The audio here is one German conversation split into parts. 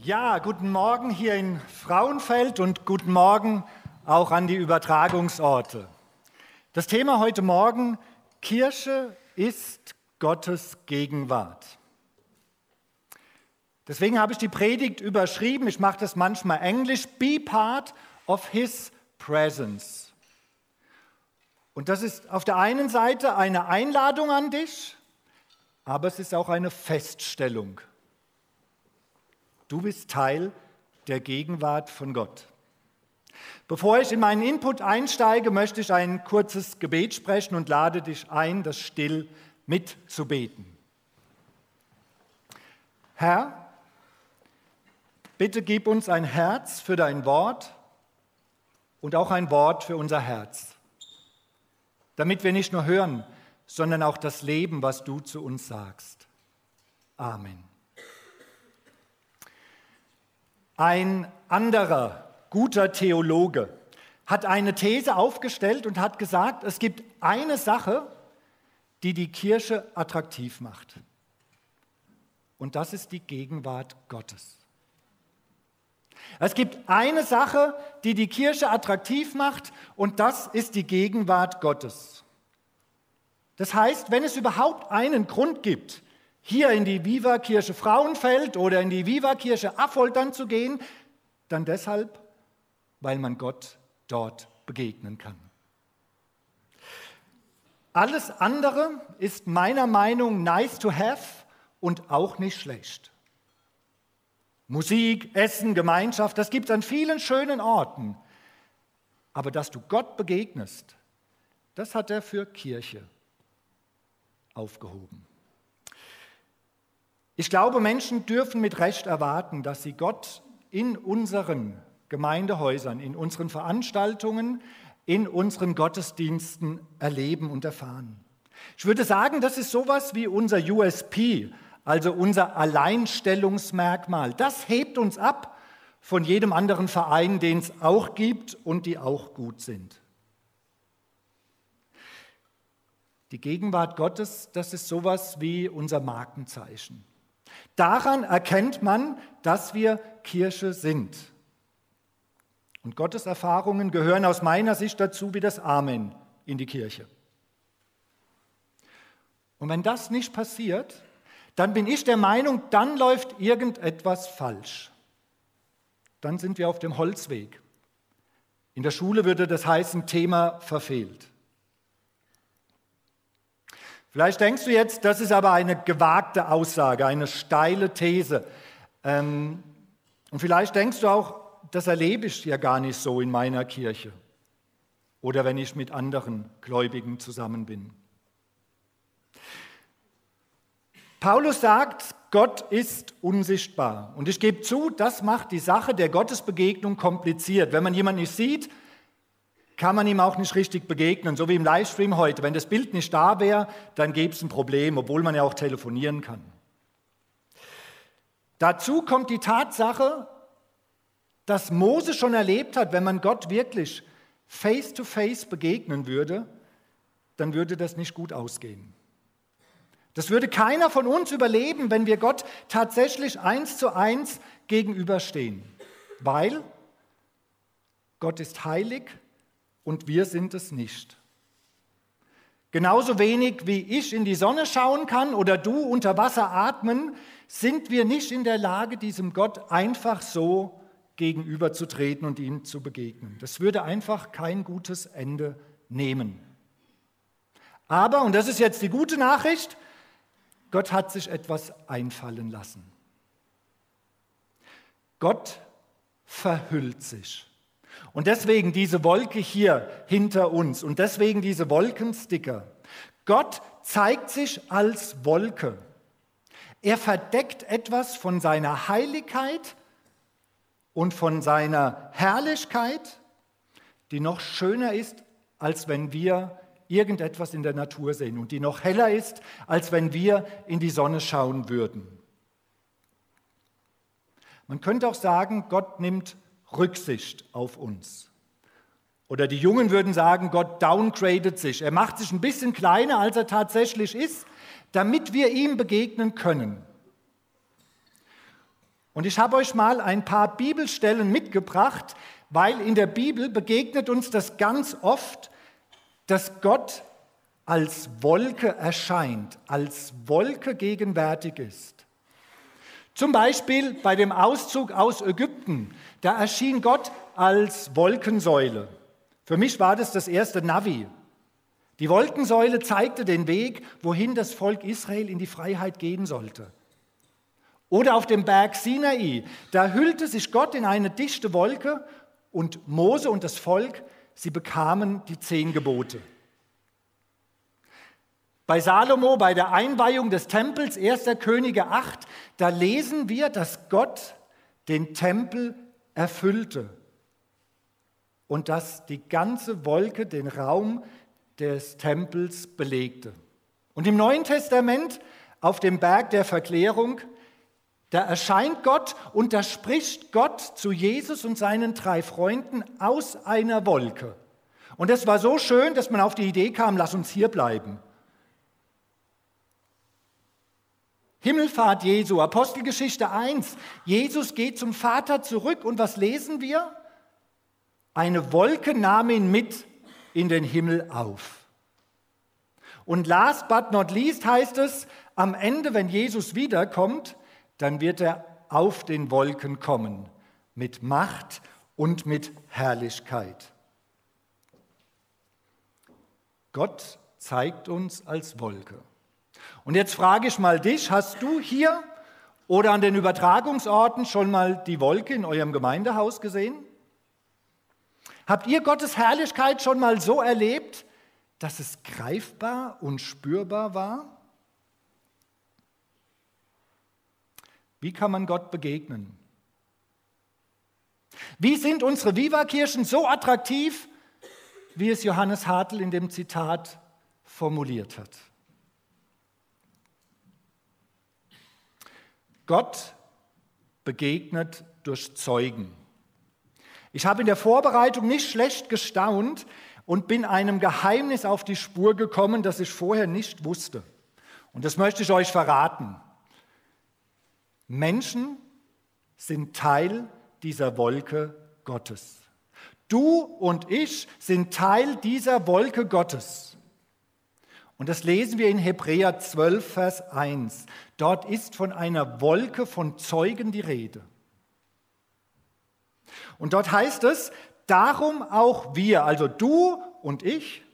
Ja, guten Morgen hier in Frauenfeld und guten Morgen auch an die Übertragungsorte. Das Thema heute Morgen: Kirche ist Gottes Gegenwart. Deswegen habe ich die Predigt überschrieben, ich mache das manchmal englisch, Be part of His Presence. Und das ist auf der einen Seite eine Einladung an dich, aber es ist auch eine Feststellung. Du bist Teil der Gegenwart von Gott. Bevor ich in meinen Input einsteige, möchte ich ein kurzes Gebet sprechen und lade dich ein, das still mitzubeten. Herr, bitte gib uns ein Herz für dein Wort und auch ein Wort für unser Herz, damit wir nicht nur hören, sondern auch das leben, was du zu uns sagst. Amen. Ein anderer guter Theologe hat eine These aufgestellt und hat gesagt, es gibt eine Sache, die die Kirche attraktiv macht. Und das ist die Gegenwart Gottes. Es gibt eine Sache, die die Kirche attraktiv macht, und das ist die Gegenwart Gottes. Das heißt, wenn es überhaupt einen Grund gibt, hier in die Viva-Kirche Frauenfeld oder in die Viva-Kirche Affoltern zu gehen, dann deshalb, weil man Gott dort begegnen kann. Alles andere ist meiner Meinung nach nice to have und auch nicht schlecht. Musik, Essen, Gemeinschaft, das gibt es an vielen schönen Orten. Aber dass du Gott begegnest, das hat er für Kirche aufgehoben. Ich glaube, Menschen dürfen mit Recht erwarten, dass sie Gott in unseren Gemeindehäusern, in unseren Veranstaltungen, in unseren Gottesdiensten erleben und erfahren. Ich würde sagen, das ist sowas wie unser USP, also unser Alleinstellungsmerkmal. Das hebt uns ab von jedem anderen Verein, den es auch gibt und die auch gut sind. Die Gegenwart Gottes, das ist sowas wie unser Markenzeichen. Daran erkennt man, dass wir Kirche sind. Und Gottes Erfahrungen gehören aus meiner Sicht dazu wie das Amen in die Kirche. Und wenn das nicht passiert, dann bin ich der Meinung, dann läuft irgendetwas falsch. Dann sind wir auf dem Holzweg. In der Schule würde das heißen, Thema verfehlt. Vielleicht denkst du jetzt, das ist aber eine gewagte Aussage, eine steile These. Und vielleicht denkst du auch, das erlebe ich ja gar nicht so in meiner Kirche oder wenn ich mit anderen Gläubigen zusammen bin. Paulus sagt, Gott ist unsichtbar. Und ich gebe zu, das macht die Sache der Gottesbegegnung kompliziert. Wenn man jemanden nicht sieht, kann man ihm auch nicht richtig begegnen, so wie im Livestream heute. Wenn das Bild nicht da wäre, dann gäbe es ein Problem, obwohl man ja auch telefonieren kann. Dazu kommt die Tatsache, dass Mose schon erlebt hat, wenn man Gott wirklich face-to-face begegnen würde, dann würde das nicht gut ausgehen. Das würde keiner von uns überleben, wenn wir Gott tatsächlich 1:1 gegenüberstehen, weil Gott ist heilig und wir sind es nicht. Genauso wenig wie ich in die Sonne schauen kann oder du unter Wasser atmen, sind wir nicht in der Lage, diesem Gott einfach so gegenüberzutreten und ihm zu begegnen. Das würde einfach kein gutes Ende nehmen. Aber, und das ist jetzt die gute Nachricht, Gott hat sich etwas einfallen lassen. Gott verhüllt sich. Und deswegen diese Wolke hier hinter uns und deswegen diese Wolkensticker. Gott zeigt sich als Wolke. Er verdeckt etwas von seiner Heiligkeit und von seiner Herrlichkeit, die noch schöner ist, als wenn wir irgendetwas in der Natur sehen und die noch heller ist, als wenn wir in die Sonne schauen würden. Man könnte auch sagen, Gott nimmt Rücksicht auf uns. Oder die Jungen würden sagen, Gott downgradet sich. Er macht sich ein bisschen kleiner, als er tatsächlich ist, damit wir ihm begegnen können. Und ich habe euch mal ein paar Bibelstellen mitgebracht, weil in der Bibel begegnet uns das ganz oft, dass Gott als Wolke erscheint, als Wolke gegenwärtig ist. Zum Beispiel bei dem Auszug aus Ägypten, da erschien Gott als Wolkensäule. Für mich war das erste Navi. Die Wolkensäule zeigte den Weg, wohin das Volk Israel in die Freiheit gehen sollte. Oder auf dem Berg Sinai, da hüllte sich Gott in eine dichte Wolke und Mose und das Volk, sie bekamen die 10 Gebote. Bei Salomo, bei der Einweihung des Tempels, 1. Könige 8, da lesen wir, dass Gott den Tempel erfüllte und dass die ganze Wolke den Raum des Tempels belegte. Und im Neuen Testament, auf dem Berg der Verklärung, da erscheint Gott und da spricht Gott zu Jesus und seinen 3 Freunden aus einer Wolke. Und das war so schön, dass man auf die Idee kam, lass uns hier bleiben. Himmelfahrt Jesu, Apostelgeschichte 1. Jesus geht zum Vater zurück und was lesen wir? Eine Wolke nahm ihn mit in den Himmel auf. Und last but not least heißt es, am Ende, wenn Jesus wiederkommt, dann wird er auf den Wolken kommen, mit Macht und mit Herrlichkeit. Gott zeigt uns als Wolke. Und jetzt frage ich mal dich, hast du hier oder an den Übertragungsorten schon mal die Wolke in eurem Gemeindehaus gesehen? Habt ihr Gottes Herrlichkeit schon mal so erlebt, dass es greifbar und spürbar war? Wie kann man Gott begegnen? Wie sind unsere Viva-Kirchen so attraktiv, wie es Johannes Hartl in dem Zitat formuliert hat? Gott begegnet durch Zeugen. Ich habe in der Vorbereitung nicht schlecht gestaunt und bin einem Geheimnis auf die Spur gekommen, das ich vorher nicht wusste. Und das möchte ich euch verraten. Menschen sind Teil dieser Wolke Gottes. Du und ich sind Teil dieser Wolke Gottes. Und das lesen wir in Hebräer 12, Vers 1. Dort ist von einer Wolke von Zeugen die Rede. Und dort heißt es, darum auch wir, also du und ich,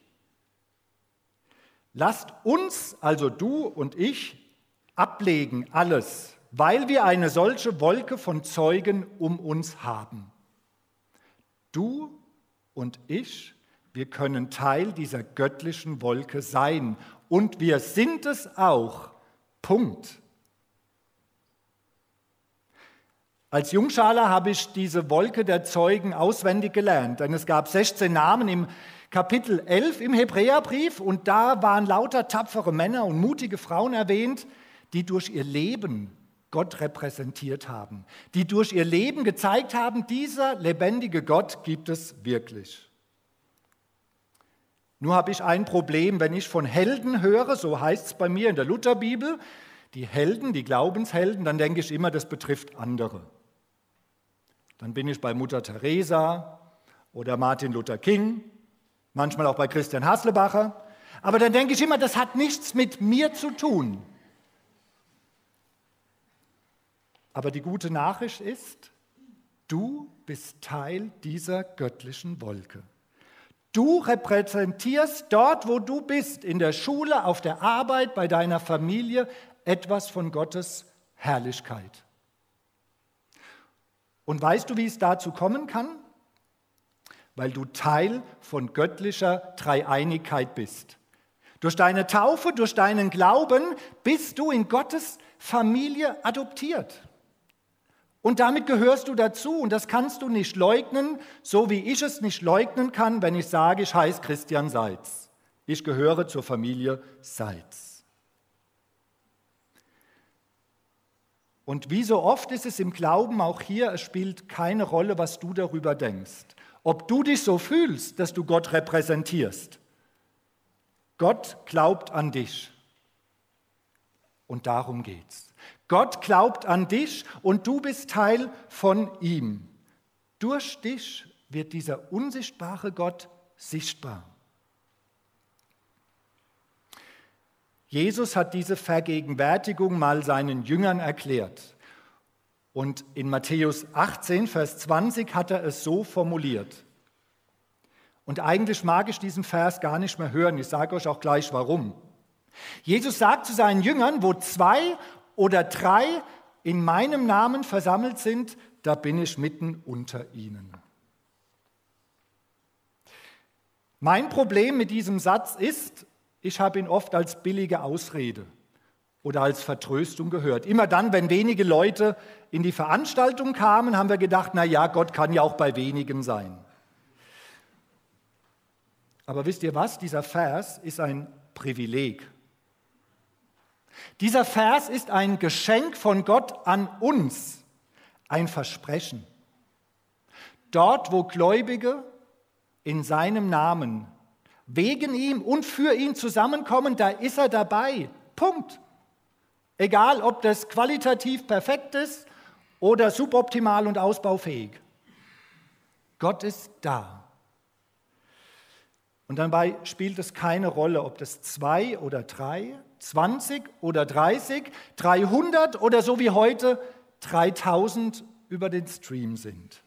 lasst uns, also du und ich, ablegen alles, weil wir eine solche Wolke von Zeugen um uns haben. Du und ich, wir können Teil dieser göttlichen Wolke sein und wir sind es auch. Punkt. Als Jungschaler habe ich diese Wolke der Zeugen auswendig gelernt, denn es gab 16 Namen im Kapitel 11 im Hebräerbrief und da waren lauter tapfere Männer und mutige Frauen erwähnt, die durch ihr Leben Gott repräsentiert haben, die durch ihr Leben gezeigt haben, dieser lebendige Gott gibt es wirklich. Nur habe ich ein Problem, wenn ich von Helden höre, so heißt es bei mir in der Lutherbibel, die Helden, die Glaubenshelden, dann denke ich immer, das betrifft andere. Dann bin ich bei Mutter Teresa oder Martin Luther King, manchmal auch bei Christian Haslebacher, aber dann denke ich immer, das hat nichts mit mir zu tun. Aber die gute Nachricht ist, du bist Teil dieser göttlichen Wolke. Du repräsentierst dort, wo du bist, in der Schule, auf der Arbeit, bei deiner Familie, etwas von Gottes Herrlichkeit. Und weißt du, wie es dazu kommen kann? Weil du Teil von göttlicher Dreieinigkeit bist. Durch deine Taufe, durch deinen Glauben bist du in Gottes Familie adoptiert. Und damit gehörst du dazu und das kannst du nicht leugnen, so wie ich es nicht leugnen kann, wenn ich sage, ich heiße Christian Seitz. Ich gehöre zur Familie Seitz. Und wie so oft ist es im Glauben auch hier, es spielt keine Rolle, was du darüber denkst. Ob du dich so fühlst, dass du Gott repräsentierst. Gott glaubt an dich. Und darum geht's. Gott glaubt an dich und du bist Teil von ihm. Durch dich wird dieser unsichtbare Gott sichtbar. Jesus hat diese Vergegenwärtigung mal seinen Jüngern erklärt. Und in Matthäus 18, Vers 20 hat er es so formuliert. Und eigentlich mag ich diesen Vers gar nicht mehr hören. Ich sage euch auch gleich warum. Jesus sagt zu seinen Jüngern, wo 2 oder 3 in meinem Namen versammelt sind, da bin ich mitten unter ihnen. Mein Problem mit diesem Satz ist, ich habe ihn oft als billige Ausrede oder als Vertröstung gehört. Immer dann, wenn wenige Leute in die Veranstaltung kamen, haben wir gedacht, na ja, Gott kann ja auch bei wenigen sein. Aber wisst ihr was? Dieser Vers ist ein Privileg. Dieser Vers ist ein Geschenk von Gott an uns, ein Versprechen. Dort, wo Gläubige in seinem Namen wegen ihm und für ihn zusammenkommen, da ist er dabei. Punkt. Egal, ob das qualitativ perfekt ist oder suboptimal und ausbaufähig. Gott ist da. Und dabei spielt es keine Rolle, ob das 2 oder 3, 20 oder 30, 300 oder so wie heute 3000 über den Stream sind.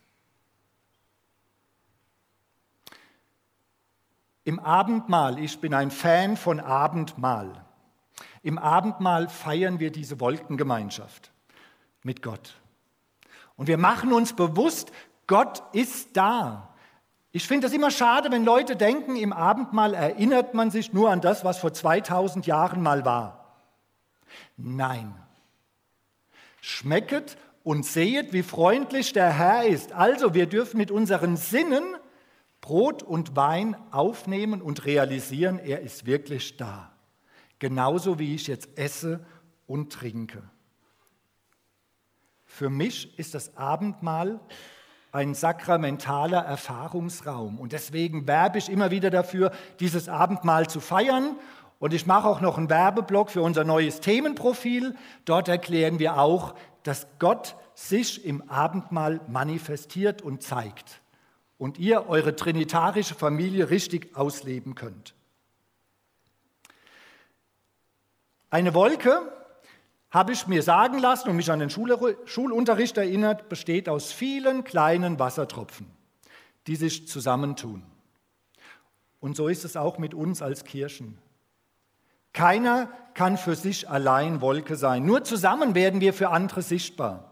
Im Abendmahl, ich bin ein Fan von Abendmahl. Im Abendmahl feiern wir diese Wolkengemeinschaft mit Gott. Und wir machen uns bewusst, Gott ist da. Ich finde es immer schade, wenn Leute denken, im Abendmahl erinnert man sich nur an das, was vor 2000 Jahren mal war. Nein. Schmecket und sehet, wie freundlich der Herr ist. Also, wir dürfen mit unseren Sinnen Brot und Wein aufnehmen und realisieren, er ist wirklich da. Genauso wie ich jetzt esse und trinke. Für mich ist das Abendmahl ein sakramentaler Erfahrungsraum. Und deswegen werbe ich immer wieder dafür, dieses Abendmahl zu feiern. Und ich mache auch noch einen Werbeblock für unser neues Themenprofil. Dort erklären wir auch, dass Gott sich im Abendmahl manifestiert und zeigt. Und ihr eure trinitarische Familie richtig ausleben könnt. Eine Wolke, habe ich mir sagen lassen und mich an den Schulunterricht erinnert, besteht aus vielen kleinen Wassertropfen, die sich zusammentun. Und so ist es auch mit uns als Kirchen. Keiner kann für sich allein Wolke sein. Nur zusammen werden wir für andere sichtbar.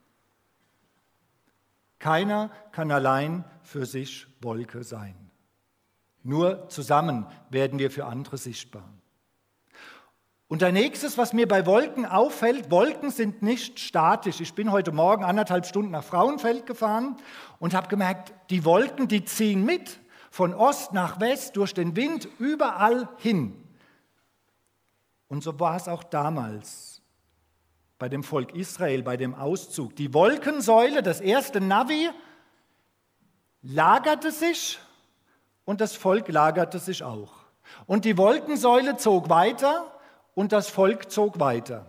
Keiner kann allein für sich Wolke sein. Nur zusammen werden wir für andere sichtbar. Und der nächste, was mir bei Wolken auffällt, Wolken sind nicht statisch. Ich bin heute Morgen 1,5 Stunden nach Frauenfeld gefahren und habe gemerkt, die Wolken, die ziehen mit, von Ost nach West, durch den Wind, überall hin. Und so war es auch damals bei dem Volk Israel, bei dem Auszug. Die Wolkensäule, das erste Navi, lagerte sich und das Volk lagerte sich auch. Und die Wolkensäule zog weiter und das Volk zog weiter.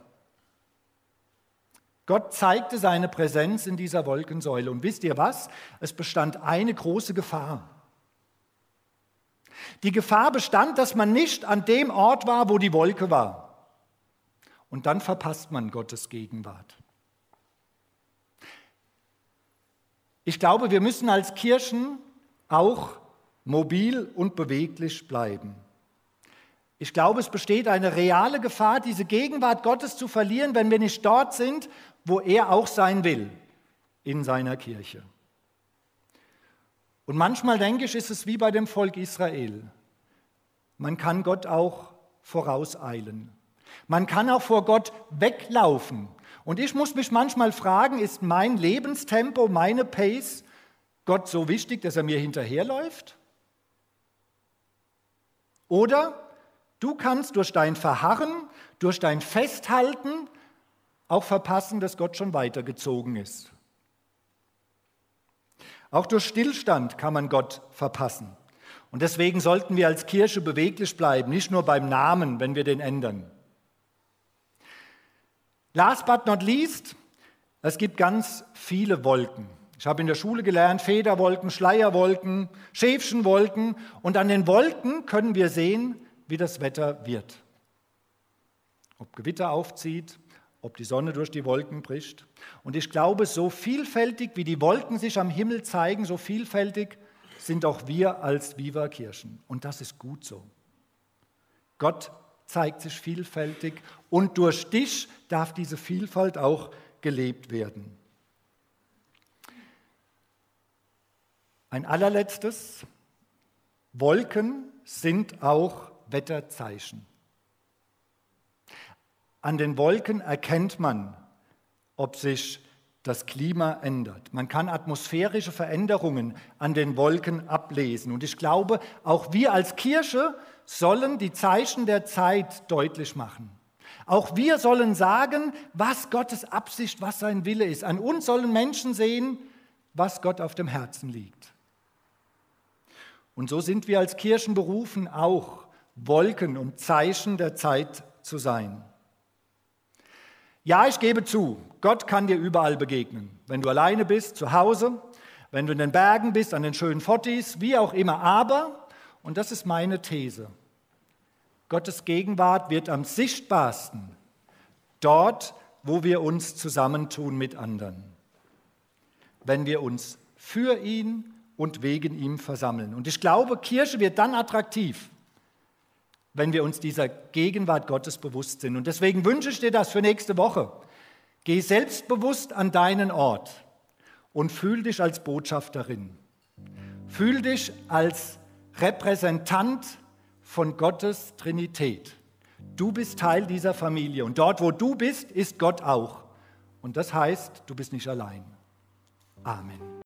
Gott zeigte seine Präsenz in dieser Wolkensäule. Und wisst ihr was? Es bestand eine große Gefahr. Die Gefahr bestand, dass man nicht an dem Ort war, wo die Wolke war. Und dann verpasst man Gottes Gegenwart. Ich glaube, wir müssen als Kirchen auch mobil und beweglich bleiben. Ich glaube, es besteht eine reale Gefahr, diese Gegenwart Gottes zu verlieren, wenn wir nicht dort sind, wo er auch sein will, in seiner Kirche. Und manchmal, denke ich, ist es wie bei dem Volk Israel. Man kann Gott auch vorauseilen. Man kann auch vor Gott weglaufen. Und ich muss mich manchmal fragen, ist mein Lebenstempo, meine Pace Gott so wichtig, dass er mir hinterherläuft? Oder du kannst durch dein Verharren, durch dein Festhalten auch verpassen, dass Gott schon weitergezogen ist. Auch durch Stillstand kann man Gott verpassen. Und deswegen sollten wir als Kirche beweglich bleiben, nicht nur beim Namen, wenn wir den ändern. Last but not least, es gibt ganz viele Wolken. Ich habe in der Schule gelernt, Federwolken, Schleierwolken, Schäfchenwolken. Und an den Wolken können wir sehen, wie das Wetter wird. Ob Gewitter aufzieht, ob die Sonne durch die Wolken bricht. Und ich glaube, so vielfältig wie die Wolken sich am Himmel zeigen, so vielfältig sind auch wir als Viva Kirchen. Und das ist gut so. Gott zeigt sich vielfältig und durch dich darf diese Vielfalt auch gelebt werden. Ein allerletztes: Wolken sind auch Wetterzeichen. An den Wolken erkennt man, ob sich das Klima ändert. Man kann atmosphärische Veränderungen an den Wolken ablesen. Und ich glaube, auch wir als Kirche sollen die Zeichen der Zeit deutlich machen. Auch wir sollen sagen, was Gottes Absicht, was sein Wille ist. An uns sollen Menschen sehen, was Gott auf dem Herzen liegt. Und so sind wir als Kirchen berufen, auch Wolken und Zeichen der Zeit zu sein. Ja, ich gebe zu, Gott kann dir überall begegnen. Wenn du alleine bist, zu Hause, wenn du in den Bergen bist, an den schönen Fottis, wie auch immer. Aber, und das ist meine These, Gottes Gegenwart wird am sichtbarsten dort, wo wir uns zusammentun mit anderen. Wenn wir uns für ihn und wegen ihm versammeln. Und ich glaube, Kirche wird dann attraktiv, wenn wir uns dieser Gegenwart Gottes bewusst sind. Und deswegen wünsche ich dir das für nächste Woche. Geh selbstbewusst an deinen Ort und fühl dich als Botschafterin. Fühl dich als Repräsentant von Gottes Trinität. Du bist Teil dieser Familie und dort, wo du bist, ist Gott auch. Und das heißt, du bist nicht allein. Amen.